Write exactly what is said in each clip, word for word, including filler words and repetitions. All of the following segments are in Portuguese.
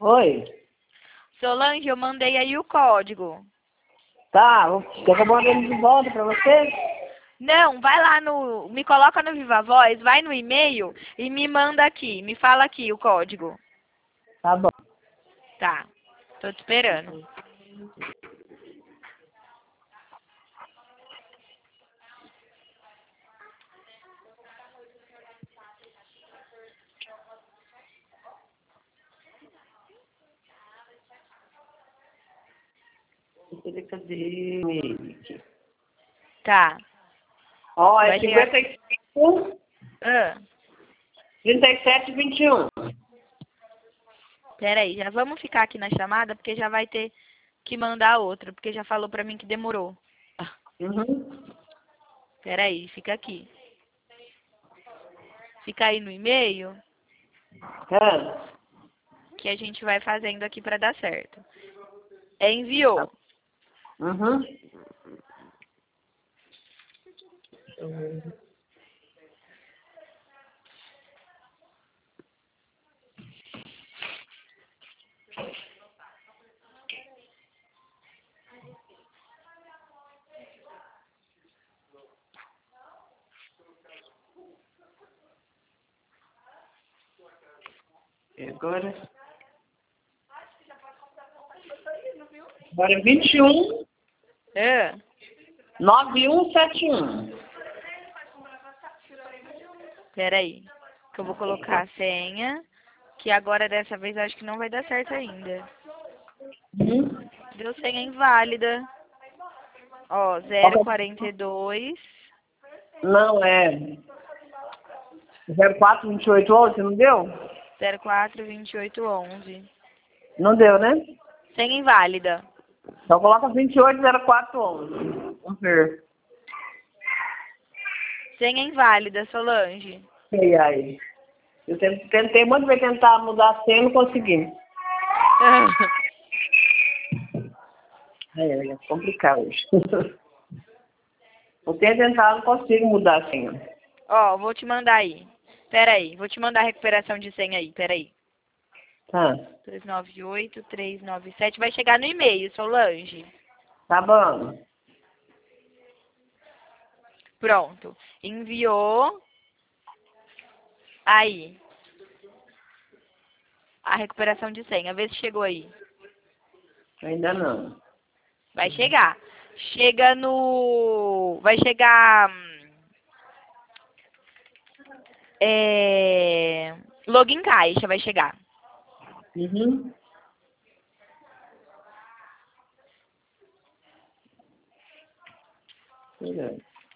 Oi. Solange, eu mandei aí o código. Tá, eu vou mandar ele de volta pra você? Não, vai lá no... Me coloca no Viva Voz, vai no e-mail e me manda aqui. Me fala aqui o código. Tá bom. Tá. Tô te esperando. Cadê o e-mail aqui? Tá. Ó, é Vai chegar... cinquenta e cinco, Ah, trinta e sete, vinte e um. peraí, já vamos ficar aqui na chamada, porque já vai ter que mandar outra, porque já falou pra mim que demorou. Uhum. Peraí, fica aqui. Fica aí no e-mail É. que a gente vai fazendo aqui pra dar certo. É enviou. Uhum. E agora? Agora é vinte e um, Ah, nove um sete um. peraí, que eu vou colocar a senha, que agora dessa vez eu acho que não vai dar certo ainda. Uhum. Deu senha inválida. Ó, zero quarenta e dois. Não, é zero quatro vinte e oito onze, não deu? zero quatro vinte e oito onze. Não deu, né? Senha inválida. Então coloca vinte e oito, zero quatro onze. Vamos ver. Senha inválida, Solange. E aí? Eu ten- tentei muito ver tentar mudar a senha, não consegui. É, é complicado hoje. Eu tenho tentado, não consigo mudar a senha. Ó, vou te mandar aí. Pera aí, vou te mandar a recuperação de senha aí, pera aí. Tá. dois nove oito, três nove sete. Vai chegar no e-mail, Solange. Tá bom. Pronto. Enviou. Aí. A recuperação de senha. Vê se chegou aí. Ainda não. Vai chegar. Chega no... Vai chegar... hum, É... Login caixa vai chegar. Uhum. Legal.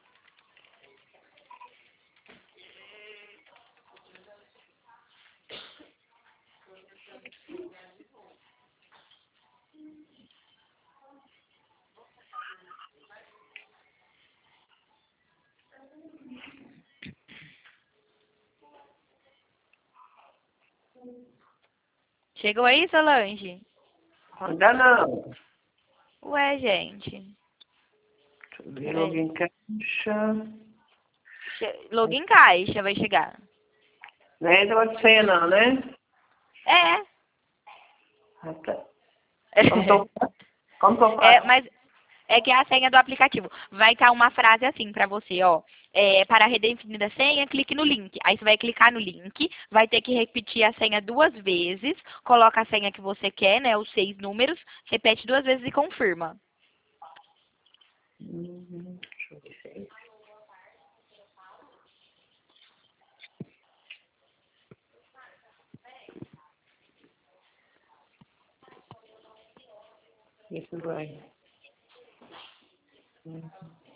Chegou aí, Solange? Ainda não. Ué, gente. Deixa eu ver, Peraí. login caixa. Che... Login caixa vai chegar. Não é negócio de senha não, né? É. Ah, tá. Como que eu faço? Como que eu É, faço? mas é que é a senha do aplicativo. Vai estar uma frase assim pra você, ó. É, para redefinir a senha, clique no link. Aí você vai clicar no link, vai ter que repetir a senha duas vezes, coloca a senha que você quer, né, os seis números, repete duas vezes e confirma. Uhum. Deixa eu ver. Isso vai. Uhum.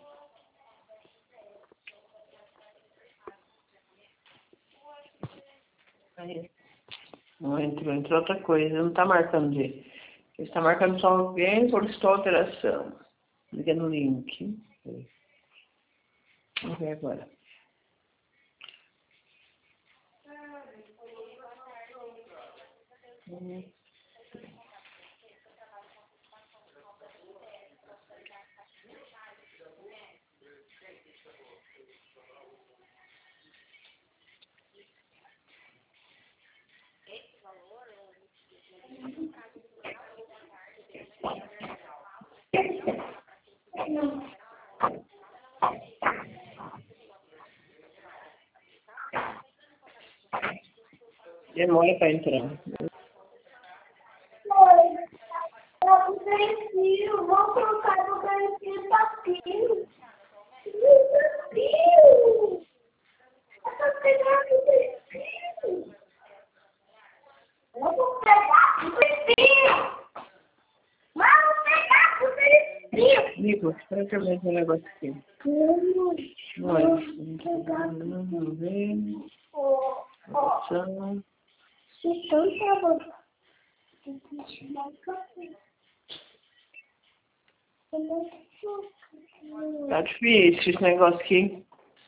Aí. Não entrou, entrou outra coisa. Não está marcando de. Está marcando só alguém solicitou alteração. Liga no link. Vamos ver agora. Hum. Demora para entrar. Mãe, eu prefiro, vou colocar no perfil papinho. Papinho! Eu tô pegando o perfil. Eu vou pegar o perfil. Mas eu vou pegar o perfil. Nico, espera que eu vejo um negócio aqui. Olha, vamos ver. Ó, ó. São- Se tanta boca. Tá difícil esse negócio aqui.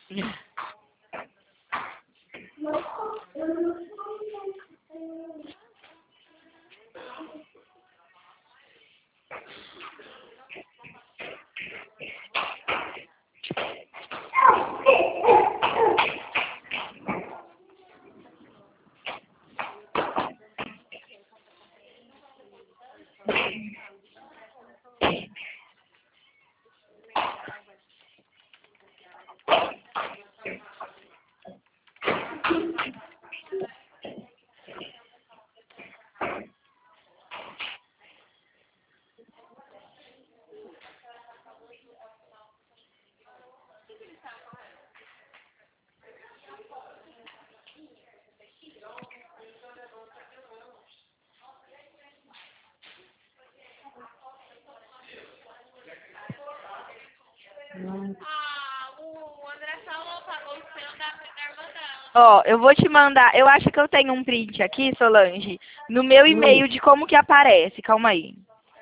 Ó, eu vou te mandar, eu acho que eu tenho um print aqui, Solange, no meu e-mail de como que aparece. Calma aí.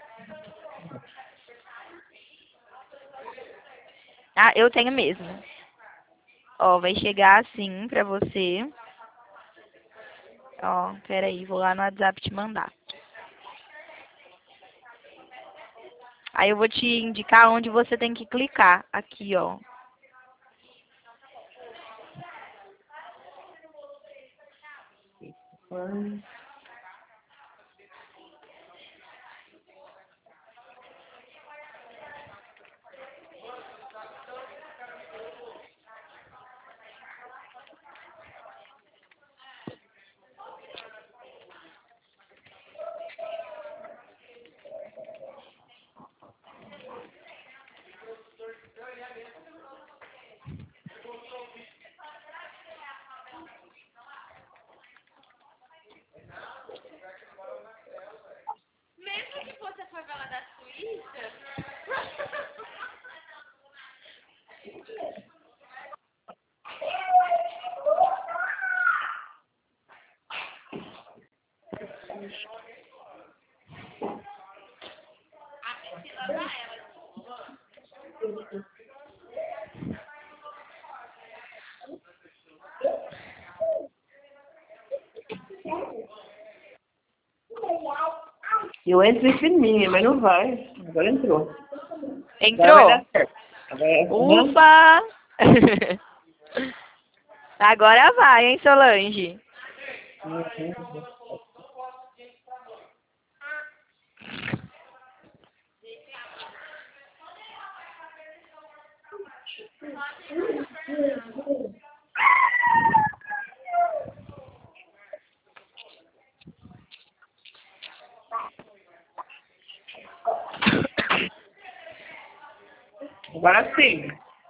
Ah, eu tenho mesmo. Ó, vai chegar assim pra você. Ó, peraí, vou lá no WhatsApp te mandar. Aí eu vou te indicar onde você tem que clicar. Aqui, ó. Eu entro em firminha, mas não vai. Agora entrou. Agora Entrou? vai dar certo. Agora, Ufa! Agora vai, hein, Solange? Agora sim.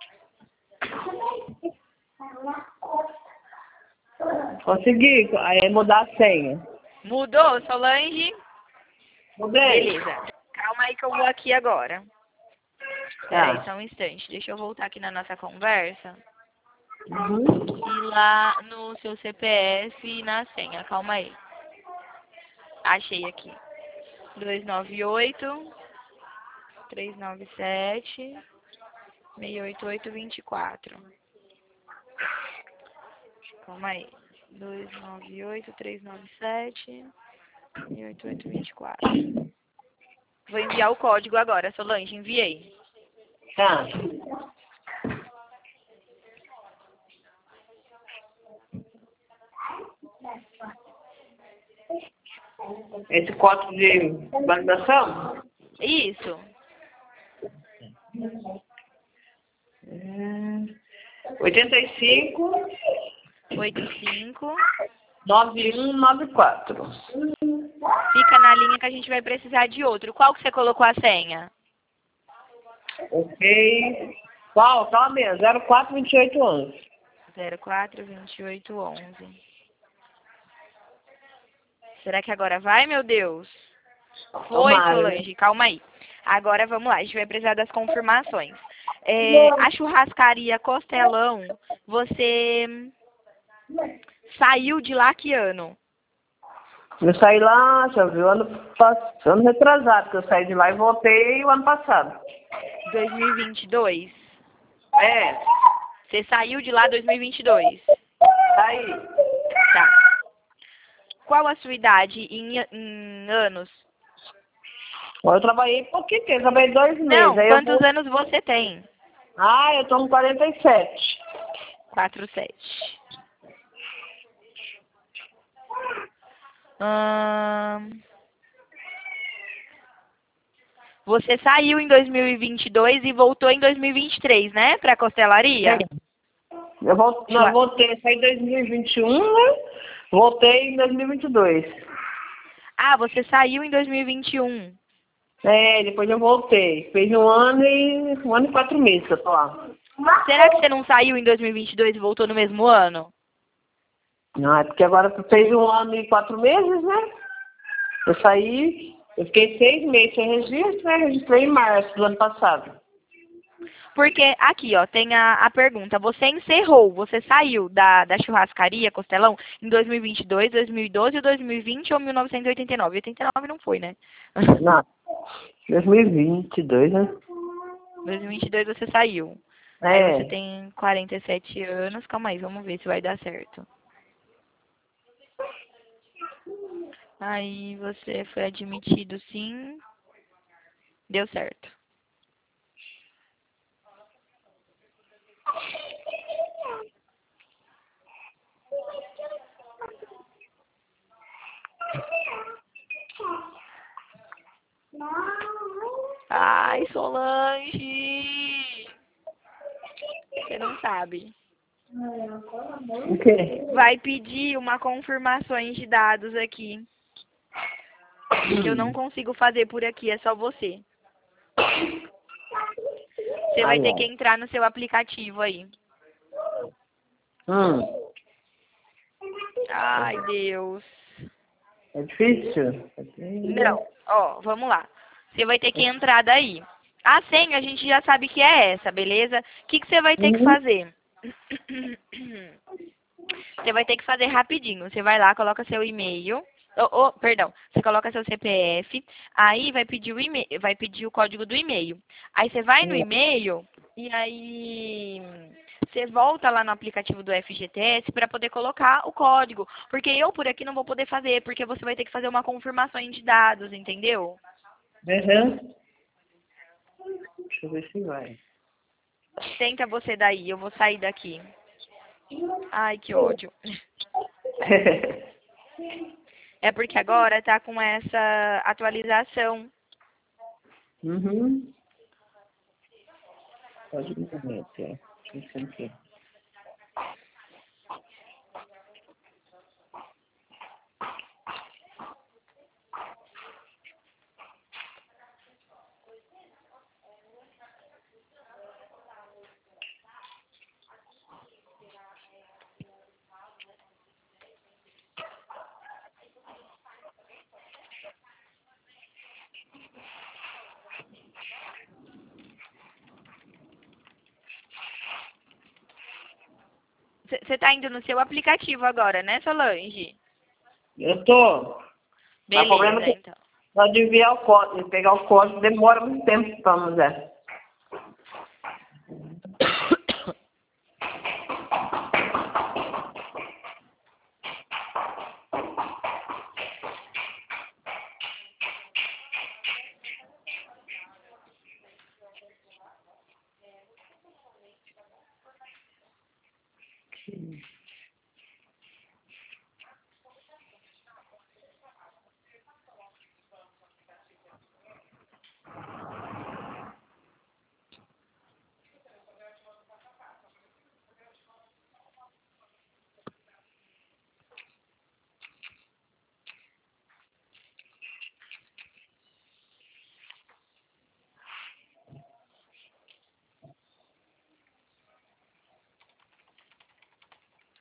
Consegui. Aí é mudar a senha. Mudou, Solange? Mudei. Beleza. Calma aí que eu vou aqui agora. Peraí, Tá. só um instante. Deixa eu voltar aqui na nossa conversa. Uhum. E lá no seu C P F e na senha. Calma aí. Achei aqui. dois nove oito, três nove sete, seis oito oito, dois quatro. Calma aí. dois nove oito, três nove sete, seis oito oito, dois quatro. Vou enviar o código agora, Solange. Enviei. Tá. Esse código de validação? Isso. É... oitenta e cinco, oitenta e cinco, nove um nove quatro. Fica na linha que a gente vai precisar de outro. Qual que você colocou a senha? Ok. Qual? Tá mesmo. zero quatro vinte e oito onze. zero quatro vinte e oito onze. Será que agora vai, meu Deus? Foi, Tomara, né? Solange. Calma aí. Agora vamos lá. A gente vai precisar das confirmações. É, a churrascaria Costelão, você saiu de lá que ano? Eu saí lá, já viu, ano, pass- ano retrasado, que eu saí de lá e voltei o ano passado. dois mil e vinte e dois? É, Você saiu de lá dois mil e vinte e dois? aí. Tá. Qual a sua idade em, em anos? Eu trabalhei pouquinho tempo, eu trabalhei dois meses. Não, Aí eu quantos vou... anos você tem? Ah, eu tô com quarenta e sete. quatro sete. Ahn... Você saiu em dois mil e vinte e dois e voltou em dois mil e vinte e três, né? Pra costelaria? Eu vol- não, eu voltei, eu saí em dois mil e vinte e um, né? Voltei em dois mil e vinte e dois. Ah, você saiu em dois mil e vinte e um. É, depois eu voltei. Fez um ano e um ano e quatro meses que eu tô lá. Será que você não saiu em dois mil e vinte e dois e voltou no mesmo ano? Não, é porque agora tu fez um ano e quatro meses, né? Eu saí, eu fiquei seis meses sem registro, né? Registrei em março do ano passado. Porque aqui, ó, tem a, a pergunta. Você encerrou, você saiu da, da churrascaria Costelão em dois mil e vinte e dois, dois mil e doze, dois mil e vinte ou mil novecentos e oitenta e nove? oitenta e nove não foi, né? Não, dois mil e vinte e dois, né? dois mil e vinte e dois você saiu. Aí você É. tem quarenta e sete anos. Calma aí, vamos ver se vai dar certo. Aí você foi admitido sim. Deu certo. Ai, Solange! Você não sabe. O quê? Vai pedir uma confirmações de dados aqui. Eu não consigo fazer por aqui, é só você. Você vai Ai, ter que ai. entrar no seu aplicativo aí. Hum, Ai, Deus. é difícil? Não, ó, vamos lá. Você vai ter que entrar daí. A senha a gente já sabe que é essa, beleza? O que, que você vai ter que Uhum. fazer? Você vai ter que fazer rapidinho. Você vai lá, coloca seu e-mail. Oh, oh, perdão, você coloca seu C P F, aí vai pedir o e-mail, vai pedir o código do e-mail. Aí você vai no e-mail e aí você volta lá no aplicativo do F G T S para poder colocar o código. Porque eu por aqui não vou poder fazer, porque você vai ter que fazer uma confirmação de dados, entendeu? Uhum. Deixa eu ver se vai. Tenta você daí, eu vou sair daqui. Ai, que ódio. É porque agora tá com essa atualização. Uhum. Pode me ver aqui, ó. Deixa eu ver aqui. Você tá indo no seu aplicativo agora, né, Solange? Eu tô. Mas o problema Beleza, é que então. pode enviar o código, pegar o código, demora muito tempo para usar.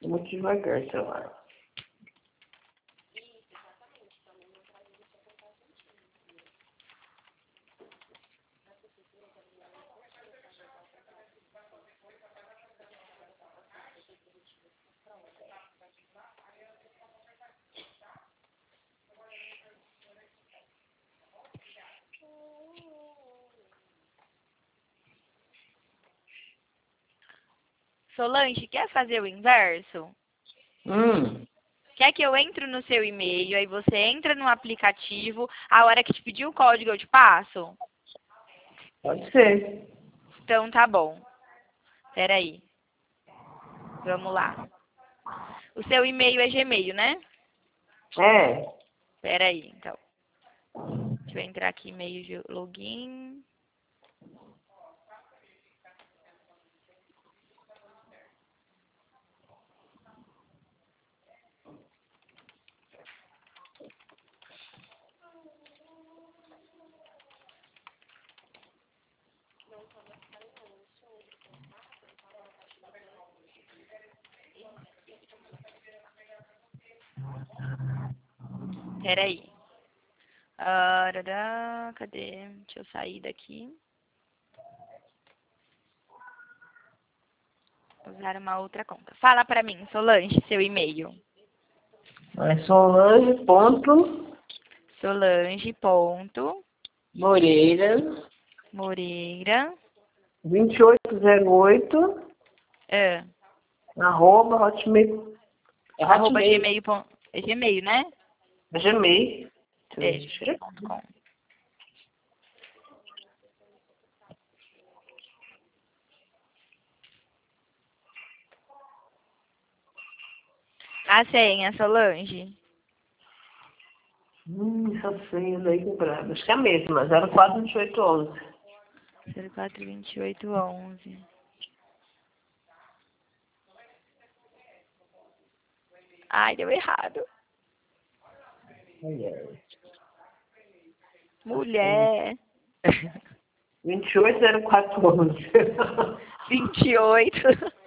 muito devagar, celular. Solange, quer fazer o inverso? Hum, Quer que eu entre no seu e-mail, aí você entra no aplicativo, a hora que te pedir o código eu te passo? pode ser. Então tá bom. Peraí. Vamos lá. O seu e-mail é Gmail, né? É. Peraí, então. Deixa eu entrar aqui, e-mail de login. Peraí. Ah, dadá, cadê? Deixa eu sair daqui. Usar uma outra conta. Fala pra mim, Solange, seu e-mail. É Solange ponto Solange ponto Moreira Moreira vinte e oito zero oito ah, arroba hotmail. É arroba hotmail. gmail, pon- é Gmail, né? É Gmail. É, ponto com. A senha, Solange. Hum, essa senha daí que brava. Acho que é a mesma, zero quatro vinte e oito onze. zero quatro vinte e oito onze. Ai, deu errado. Mulher. vinte e oito zero quatro onze. vinte e oito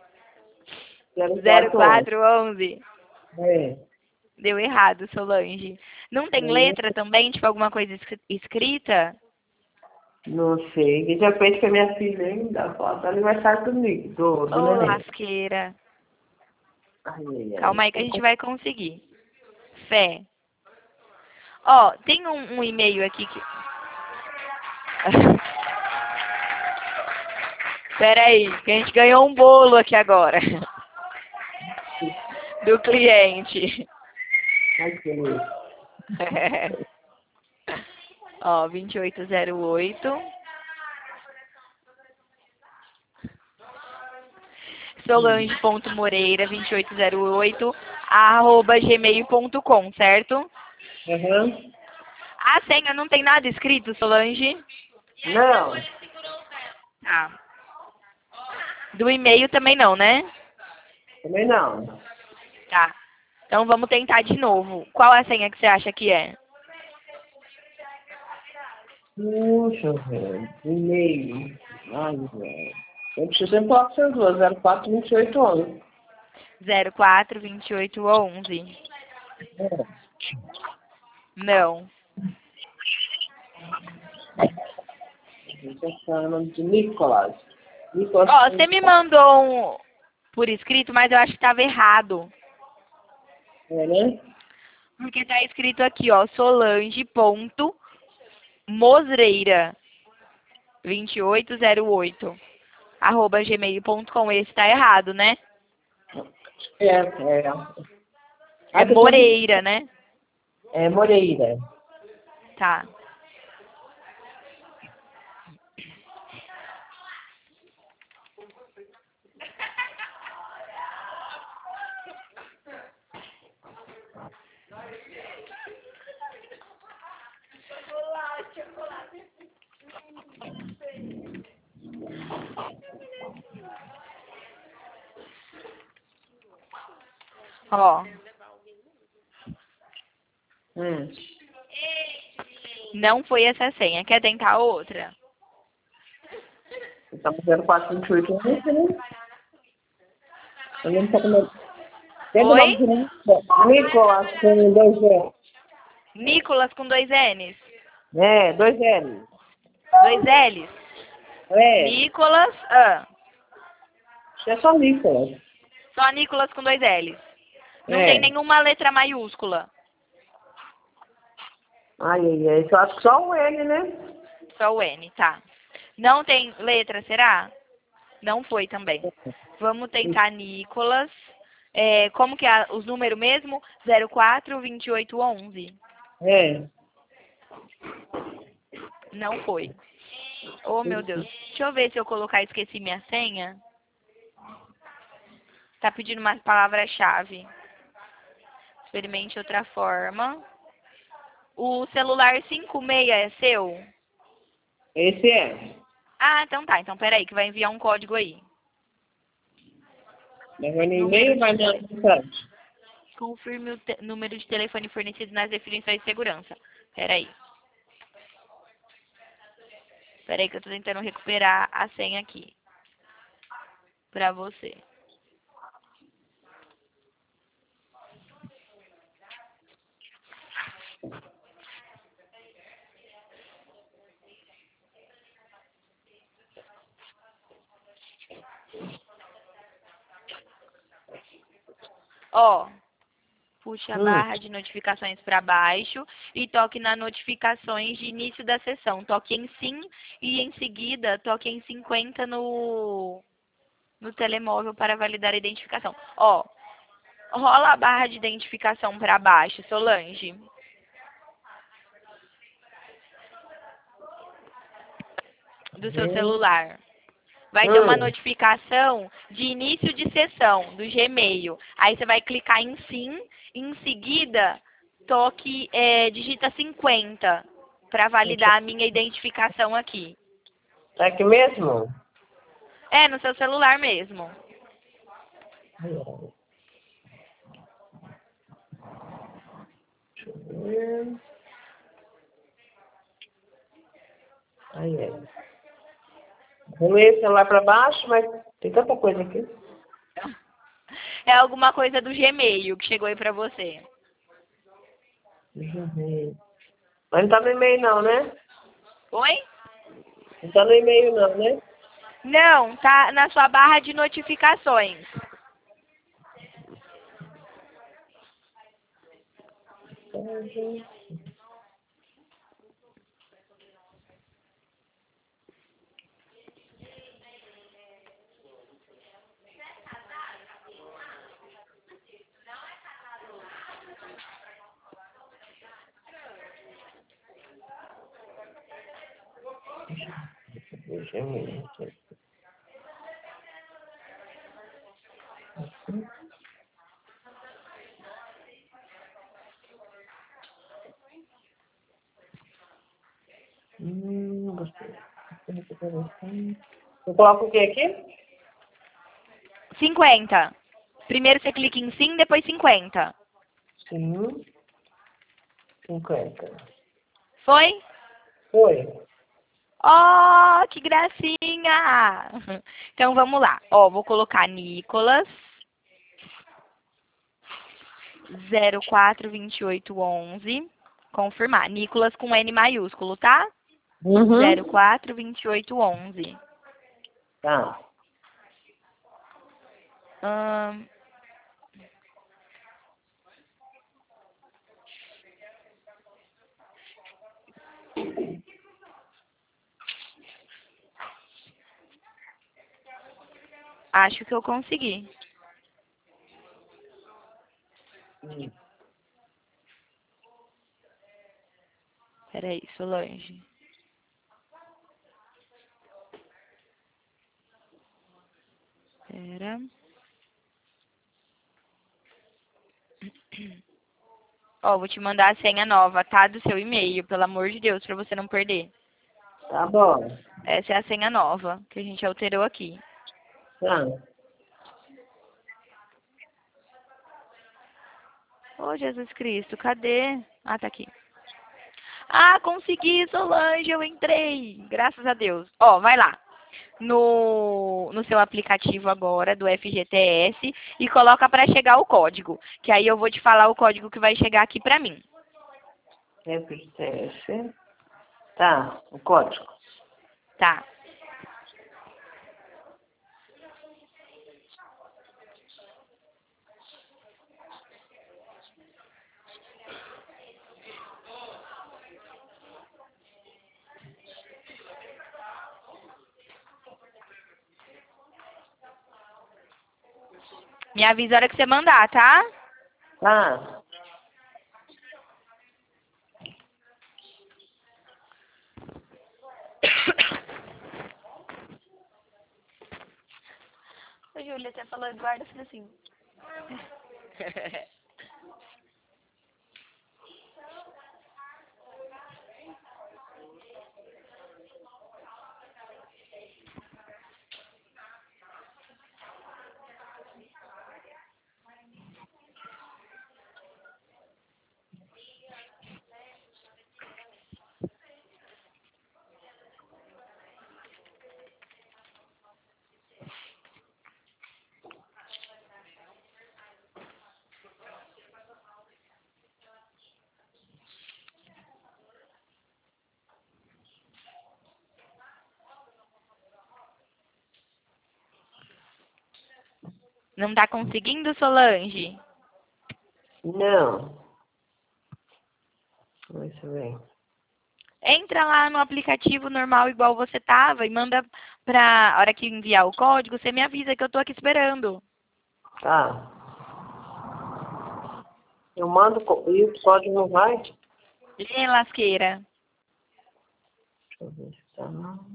zero quatro onze. É. Deu errado, Solange. Não tem letra também, tipo alguma coisa escri- escrita? Não sei. Que já fez com a minha filha ainda. Foto aniversário do, do, do Ô, neném. lasqueira. Ai, ai, ai. Calma aí que a gente vai conseguir. Fé. Ó, tem um, um e-mail aqui que... Pera aí, que a gente ganhou um bolo aqui agora. Do cliente. Ai, que beleza. Ó, vinte e oito zero oito. Solange ponto Moreira vinte e oito zero oito arroba gmail ponto com, certo? Uhum. A senha não tem nada escrito, Solange? Não. Ah. Do e-mail também não, né? Também não. Tá. Então vamos tentar de novo. Qual a senha que você acha que é? Puxa, velho. E-mail. Ai, velho. Eu preciso sempre falar com essas duas. zero quatro vinte e oito onze. zero quatro vinte e oito onze. Não. Esse é o nome de Nicolas. Nicolas. Ó, você me mandou um por escrito, mas eu acho que estava errado. É, né? Porque tá escrito aqui, ó, Solange ponto Mosreira vinte e oito zero oito arroba gmail ponto com. Esse tá errado, né? É, é. É Moreira, né? É Moreira. Tá. Ó, Hum. não foi essa senha. Quer tentar outra? Estamos zero quatro vinte e oito onze, né? Eu não tô com... Tem o nome Oi? de Nicolas, Nicolas com dois N. Nicolas com dois N's. É, dois N. Dois L's. É, Nicolas. Ah, acho que é só Nicolas. só Nicolas com dois L's. Não É. tem nenhuma letra maiúscula. Ai, ai, ai. Eu acho que só o N, né? Só o N, tá. Não tem letra, será? Não foi também. Vamos tentar Nicolas. É, como que é os números mesmo? zero quatro, vinte e oito, onze. É. Não foi. Oh, meu Deus. Deixa eu ver se eu colocar esqueci minha senha. Tá pedindo uma palavra-chave. Experimente outra forma. O celular cinco seis é seu? Esse é. Ah, então tá. Então peraí, que vai enviar um código aí. Mas vai no Número e-mail, vai de... na mensagem. Confirme o te- número de telefone fornecido nas definições de segurança. Peraí. Peraí que eu tô tentando recuperar a senha aqui. Pra você. Ó. Puxe a Hum. barra de notificações para baixo e toque nas notificações de início da sessão. Toque em sim e em seguida toque em cinquenta no, no telemóvel para validar a identificação. Ó, rola a barra de identificação para baixo, Solange. Do seu celular. Vai ter uma Hum. notificação de início de sessão do Gmail. Aí você vai clicar em sim, e em seguida toque, é, digita cinquenta para validar a minha identificação aqui. Tá aqui mesmo? É, no seu celular mesmo. Deixa eu ver. Aí é. Arrumei o celular pra baixo, mas tem tanta coisa aqui. É alguma coisa do Gmail que chegou aí pra você. Deixa eu ver. Mas não tá no e-mail não, né? Oi? Não tá no e-mail não, né? Não, tá na sua barra de notificações. Deixa eu ver. Hum, gostei. Eu coloco o que aqui? cinquenta. Primeiro você clica em sim, depois cinquenta. Sim. cinquenta. Foi? Foi. Oh, que gracinha! Então vamos lá. Ó, vou colocar Nicolas zero quatro vinte e oito onze. Confirmar. Nicolas com N maiúsculo, tá? Uhum. zero quatro vinte e oito onze. Tá. Hum, acho que eu consegui. Hum. Peraí, Solange. Pera. Ó, vou te mandar a senha nova, tá? Do seu e-mail, pelo amor de Deus, pra você não perder. Tá bom. Essa é a senha nova, que a gente alterou aqui. Tá. Ô, Jesus Cristo, cadê? Ah, tá aqui. Ah, consegui, Solange, eu entrei. Graças a Deus. Ó, vai lá. no, no seu aplicativo agora do F G T S e coloca para chegar o código, que aí eu vou te falar o código que vai chegar aqui para mim. F G T S. Tá, o código. Tá. Me avisa a hora que você mandar, tá? Tá. Ô, Júlia, você falou Eduardo, eu falei assim. Não tá conseguindo, Solange? Não. Vamos ver. Entra lá no aplicativo normal igual você tava e manda pra hora que enviar o código, você me avisa que eu tô aqui esperando. Tá. Eu mando co- e o código não vai? Lê, lasqueira. Deixa eu ver se tá não.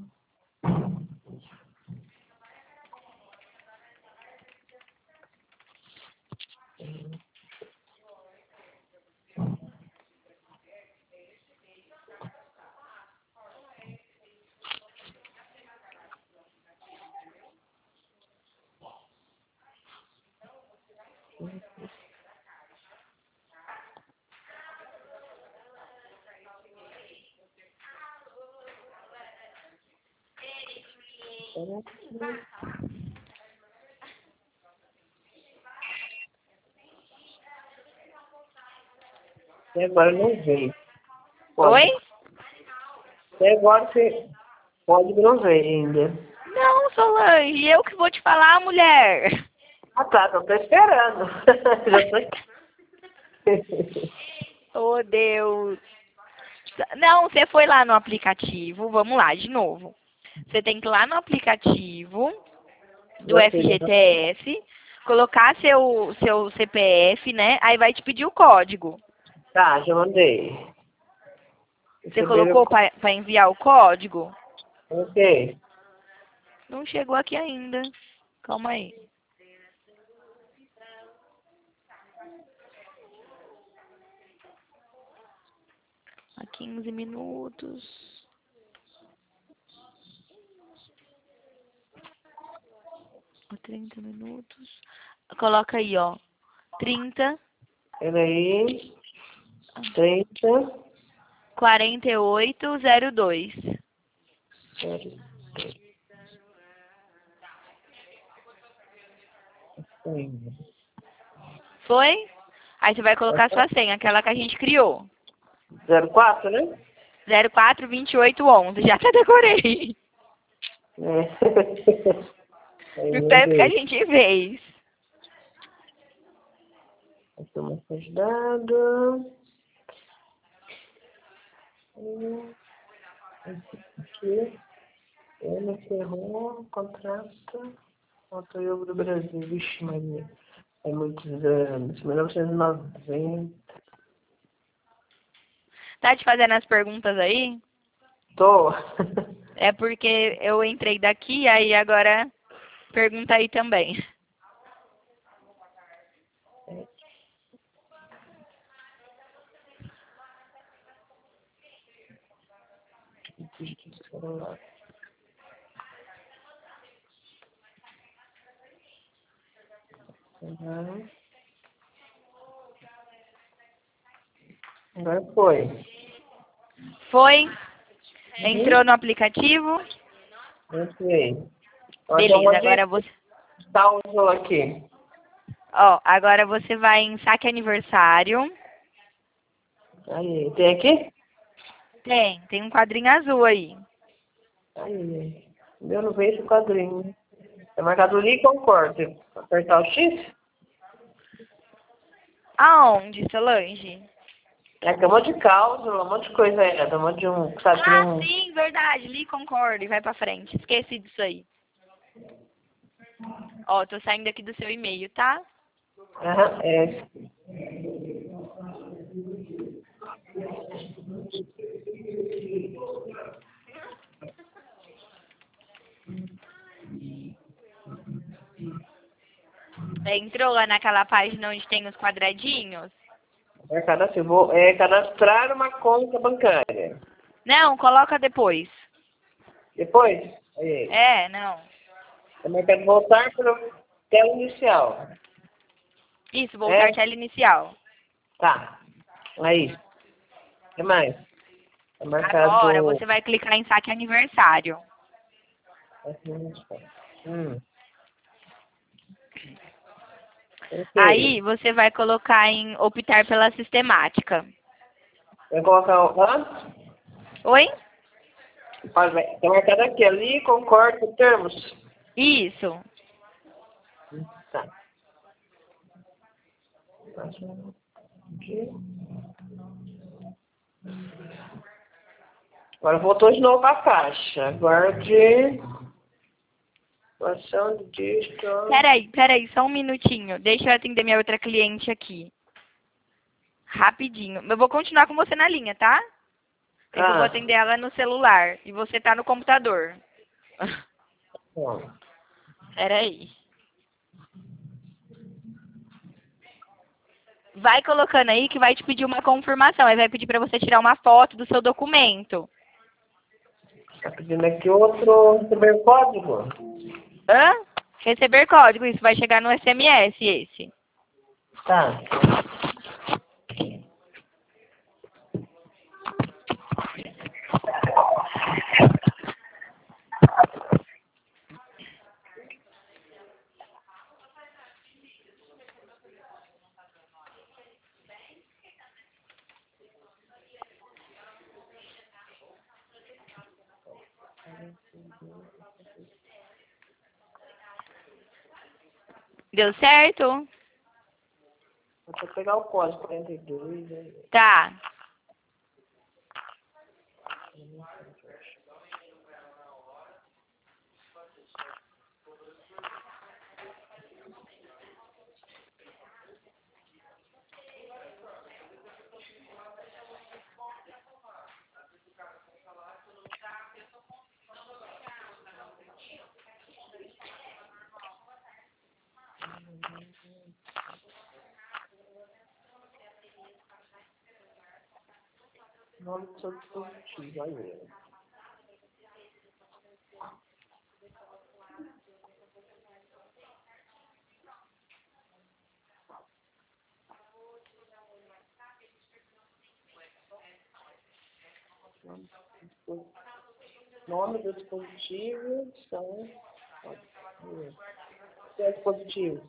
Até agora não veio. Oi? Até agora você código não veio ainda. Não, Solange, eu que vou te falar, mulher. Ah tá, então tô esperando. Já tô aqui. Oh, Deus. Não, você foi lá no aplicativo, vamos lá, de novo. Você tem que ir lá no aplicativo do Já F fiz, G já. T S, colocar seu, seu C P F, né? Aí vai te pedir o código. Tá, já mandei. Você Receberam colocou o có- para enviar o código? Ok. Não chegou aqui ainda. Calma aí. Há quinze minutos. Há trinta minutos. Coloca aí, ó. trinta, Peraí. trinta. quarenta e oito, zero dois. Foi? Aí você vai colocar a sua senha, aquela que a gente criou. zero quatro, né? zero quatro, vinte e oito, onze. Já até decorei. É. Aí, O meu tanto que a Deus. gente fez. Informações de dados. Hum, esse aqui. Ana Ferron, contrato. Autor do Brasil. Vixe, mas é muitos anos. mil novecentos e noventa. Tá te fazendo as perguntas aí? Tô. É porque eu entrei daqui, aí agora pergunta aí também. Uhum. Agora foi. Foi? Entrou no aplicativo? Entrei. Ó, tem Beleza, uma agora de você... cálculo aqui. Ó, agora você vai em saque aniversário. Aí, tem aqui? Tem, tem um quadrinho azul aí. Aí, eu não vejo esse quadrinho. É marcado ali, concordo. Apertar o X? Aonde, Solange? É que é um monte de cláusula, um monte de coisa aí. É um monte de um, sabe, que Ah, um... sim, verdade. Li, concordo. E vai pra frente. Esqueci disso aí. Ó, tô saindo aqui do seu e-mail, tá? Aham, é. Entrou lá naquela página onde tem os quadradinhos? É, cadastro, vou, é cadastrar uma conta bancária. Não, coloca depois. Depois, aí, É, não. é marcado voltar para o tela inicial. Isso, voltar É, tela inicial. tá. Aí, o que mais? É Agora marcado... você vai clicar em saque aniversário. Hum. Ok. Aí você vai colocar em optar pela sistemática. Vai colocar o... Hã? Oi? Olha, vai- tá marcado aqui, ali, concordo com termos. Isso. Tá. Aqui. Agora voltou de novo a caixa. Guarde. Situação de dígito. Peraí, peraí, só um minutinho. Deixa eu atender minha outra cliente aqui. Rapidinho. Eu vou continuar com você na linha, tá? É que eu vou Ah, atender ela no celular. E você tá no computador. bom. Peraí. Vai colocando aí que vai te pedir uma confirmação. Aí vai pedir pra você tirar uma foto do seu documento. Tá pedindo aqui outro receber código. Hã? Receber código. Isso vai chegar no S M S, esse. Tá. Deu certo? Deixa eu pegar o código quarenta e dois. Aí. Tá. Nome do seu dispositivo. Aí. Nome do dispositivo são. É dispositivo.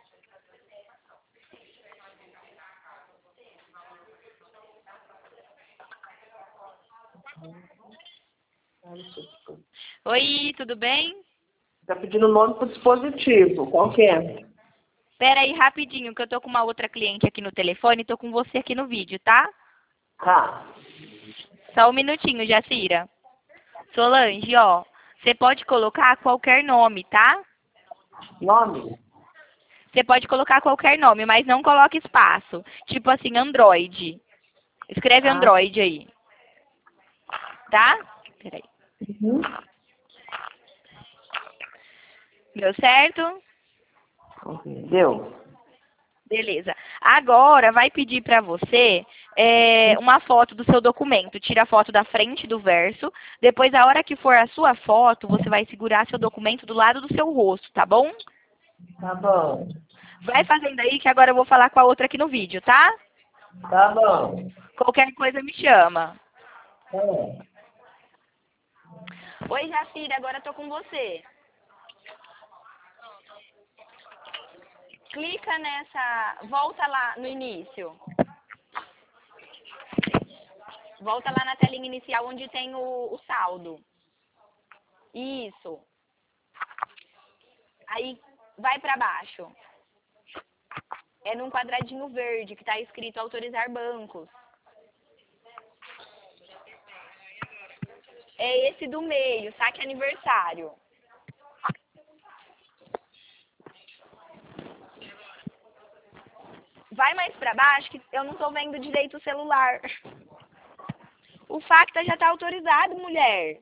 Oi, tudo bem? Tá pedindo o nome pro dispositivo. Qual que é? Pera aí rapidinho, que eu tô com uma outra cliente aqui no telefone e tô com você aqui no vídeo, tá? Tá. Só um minutinho, Jacira. Solange, ó, você pode colocar qualquer nome, tá? Nome? Você pode colocar qualquer nome, mas não coloque espaço. Tipo assim, Android. Escreve Ah. Android aí. Tá? Peraí. Uhum. Deu certo? Deu. Beleza. Agora vai pedir para você é, uma foto do seu documento. Tira a foto da frente do verso. Depois, a hora que for a sua foto, você vai segurar seu documento do lado do seu rosto, tá bom? Tá bom. Vai fazendo aí que agora eu vou falar com a outra aqui no vídeo, tá? Tá bom. Qualquer coisa me chama. Tá bom. Oi, Jacira, agora eu tô com você. Clica nessa... Volta lá no início. Volta lá na telinha inicial onde tem o, o saldo. Isso. Aí, vai pra baixo. É num quadradinho verde que tá escrito autorizar bancos. É esse do meio, saque aniversário. Vai mais pra baixo que eu não tô vendo direito o celular. O Facta já tá autorizado, mulher.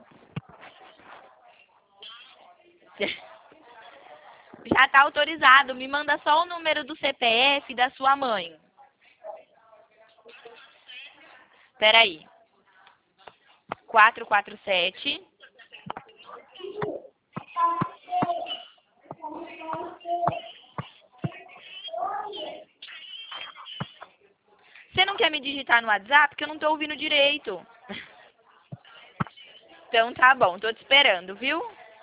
Já tá autorizado. Me manda só o número do C P F da sua mãe. Peraí. quatro quatro sete. Você não quer me digitar no WhatsApp? Porque eu não tô ouvindo direito. Então tá bom, tô te esperando, viu?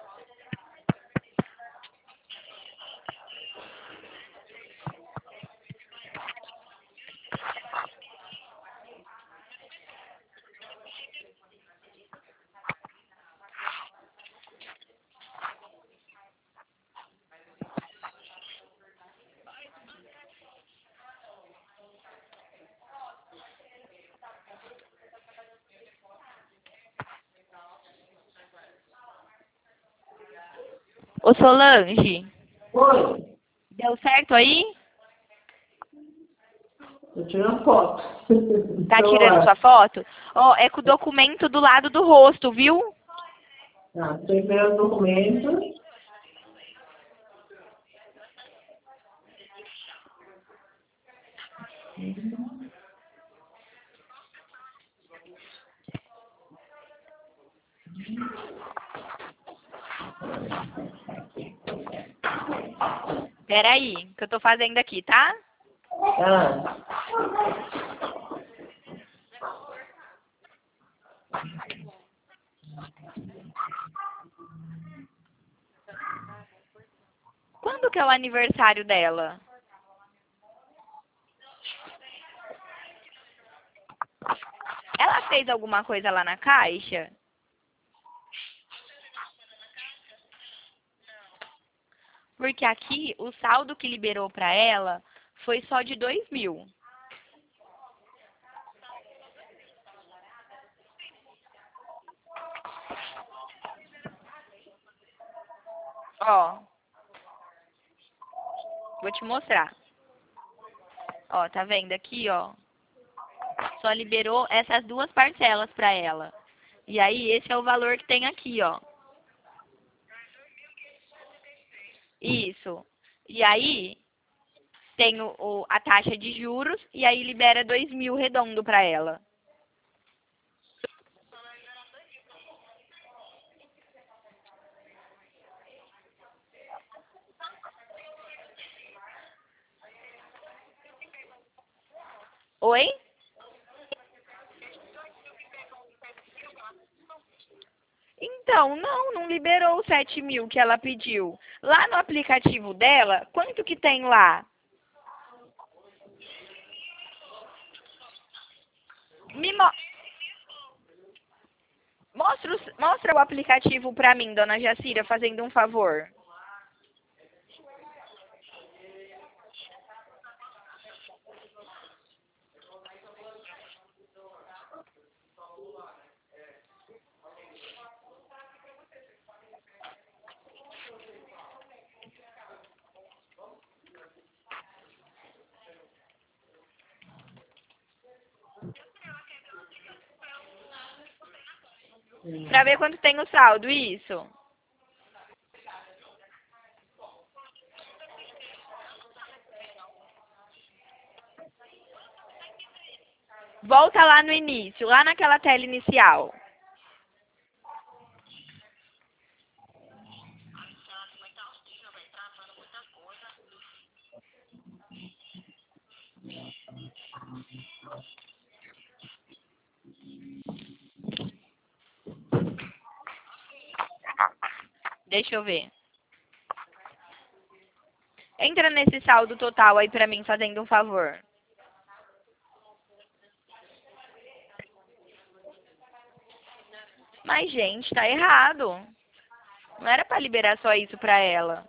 Ô Solange, Oi, deu certo aí? tô tirando foto. Tá tirando Celular. sua foto? Ó, é com o documento do lado do rosto, viu? Tá, tô esperando o documento. Peraí, que eu tô fazendo aqui, tá? Ah, Quando que é o aniversário dela? Ela fez alguma coisa lá na caixa? Porque aqui o saldo que liberou pra ela foi só de dois mil. Ó, vou te mostrar. Ó, tá vendo aqui, ó? Só liberou essas duas parcelas pra ela. E aí esse é o valor que tem aqui, ó. Isso. E aí tem o, o- a taxa de juros e aí libera dois mil redondo pra ela. Oi? Então, não, não liberou os sete mil que ela pediu. Lá no aplicativo dela, quanto que tem lá? Me mo mostra, os- mostra o aplicativo pra mim, dona Jacira, fazendo um favor. Pra ver quanto tem o saldo, isso. Volta lá no início, lá naquela tela inicial. Deixa eu ver. Entra nesse saldo total aí pra mim, fazendo um favor. Mas, gente, tá errado. Não era pra liberar só isso pra ela.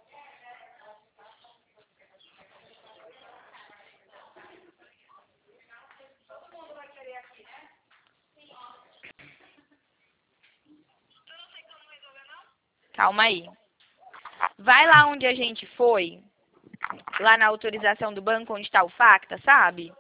Calma aí. Vai lá onde a gente foi. Lá na autorização do banco, onde está o Facta, sabe?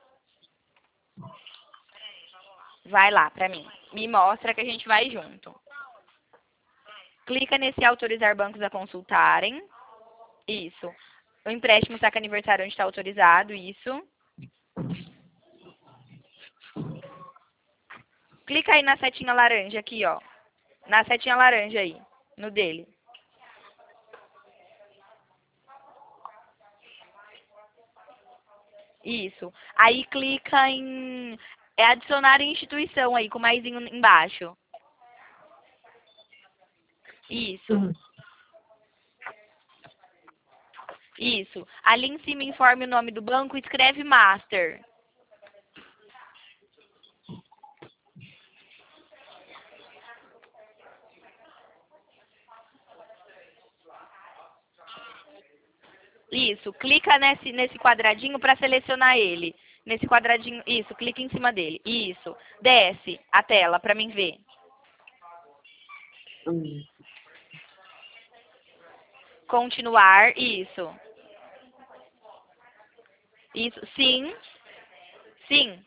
Vai lá pra mim. Me mostra que a gente vai junto. Clica nesse autorizar bancos a consultarem. Isso. O empréstimo saque aniversário onde está autorizado. Isso. Clica aí na setinha laranja aqui, ó. Na setinha laranja aí. No dele. Isso. Aí clica em é adicionar instituição aí, com mais embaixo. Isso. Uhum. Isso. Ali em cima informe o nome do banco e escreve Master. Isso. Clica nesse, nesse quadradinho para selecionar ele. Nesse quadradinho. Isso. Clica em cima dele. Isso. Desce a tela para mim ver. Uhum. Continuar. Isso. Isso. Sim. Sim.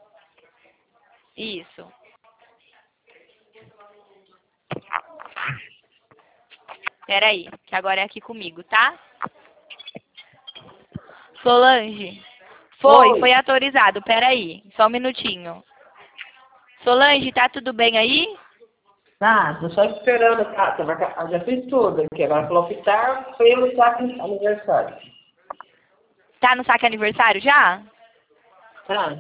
Isso. Peraí, que agora é aqui comigo, tá? Solange. Foi, Oi. foi autorizado. Peraí, só um minutinho. Solange, tá tudo bem aí? Tá, tô só esperando, tá? Tá marca- Já fiz tudo aqui. Agora falou optar pelo saque aniversário. Tá no saque aniversário já? Tá.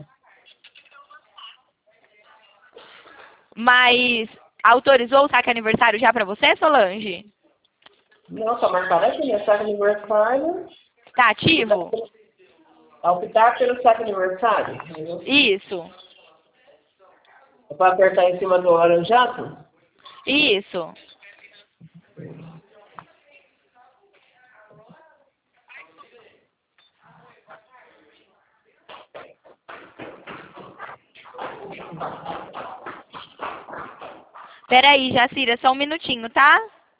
Mas autorizou o saque aniversário já pra você, Solange? Não, só marcar aqui, né? Saque aniversário. Tá ativo? Optar pelo saque aniversário. Entendeu? Isso. É para apertar em cima do laranjado? Isso. Peraí, Jacira, só um minutinho, tá?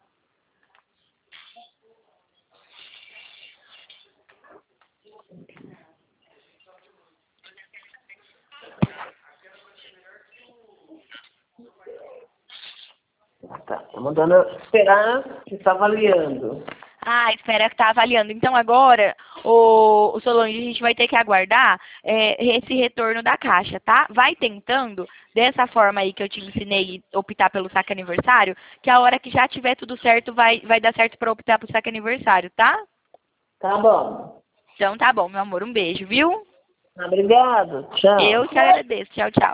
Tá, tô mandando esperar que está avaliando. Ah, espera que tá avaliando. Então agora, o, o Solange, a gente vai ter que aguardar é, esse retorno da caixa, tá? Vai tentando, dessa forma aí que eu te ensinei, optar pelo saque aniversário, que a hora que já tiver tudo certo, vai, vai dar certo para optar pelo saque aniversário, tá? Tá bom. Então tá bom, meu amor. Um beijo, viu? Obrigado. Tchau. Eu te agradeço. Tchau, tchau.